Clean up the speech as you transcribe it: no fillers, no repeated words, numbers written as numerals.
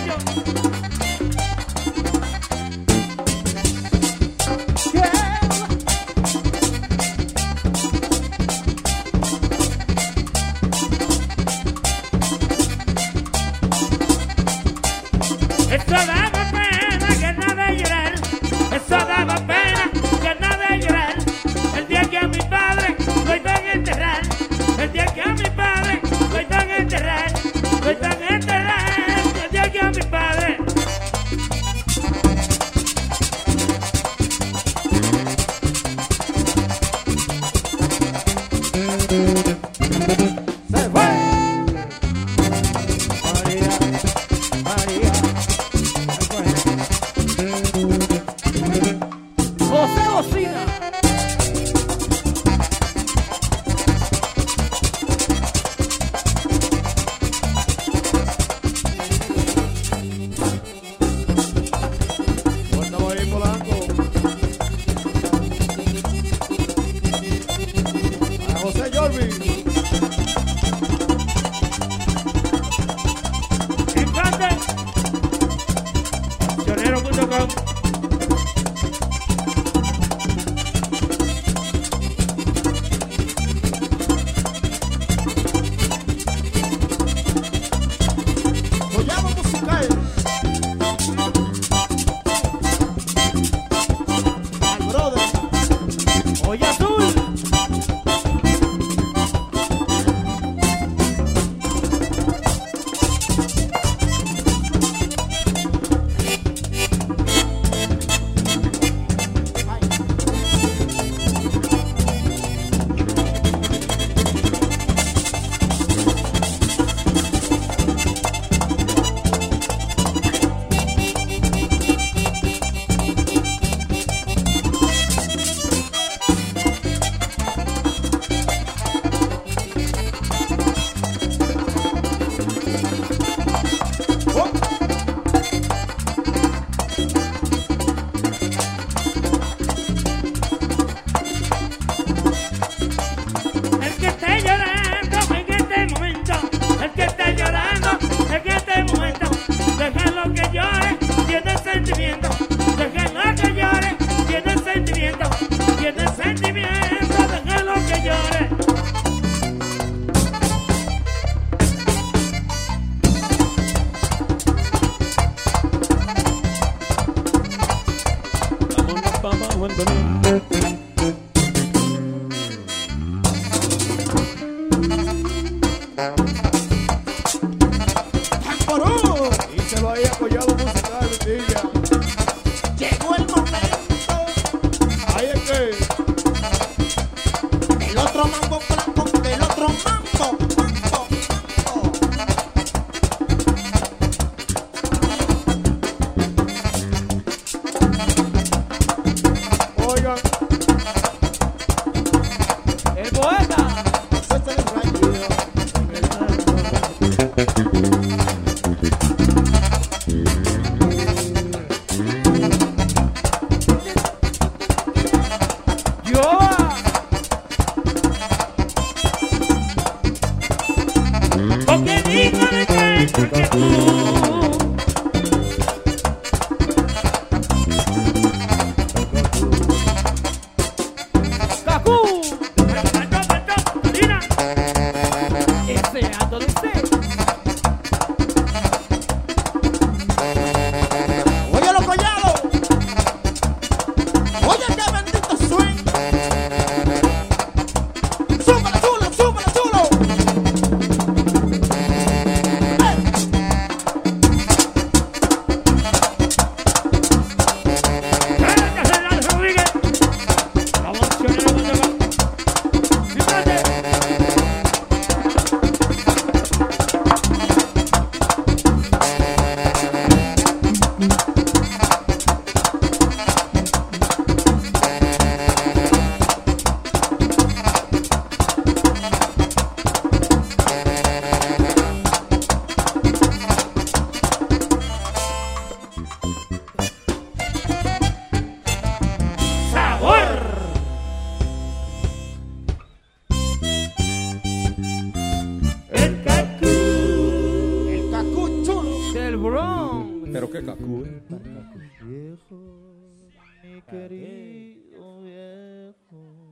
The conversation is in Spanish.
muchachos. Eso daba pena que nada de llorar. Eso daba pena que nada de llorar. El día que a mi padre lo iban a enterrar. El día que a mi padre lo iban a enterrar. Lo iban a enterrar. El día que a mi padre. Se fue. María, María. José Bocina. Estamos ahí Polanco. A José Jorvi. Infante. Chonero.com. Collado musical. Al brother. Olla Azul. El que esté llorando en este momento, el que esté llorando en este momento, déjenlo que llore, tiene sentimiento, déjenlo que llore, tiene sentimiento, déjenlo que llore. ¡Tamporú! Y se lo había apoyado musical, Villa. Llegó el momento Ahí es que. del otro mambo blanco, del otro mambo. Oigan, El poeta. César el Rancho. Pero qué cacú. Viejo, mi querido viejo.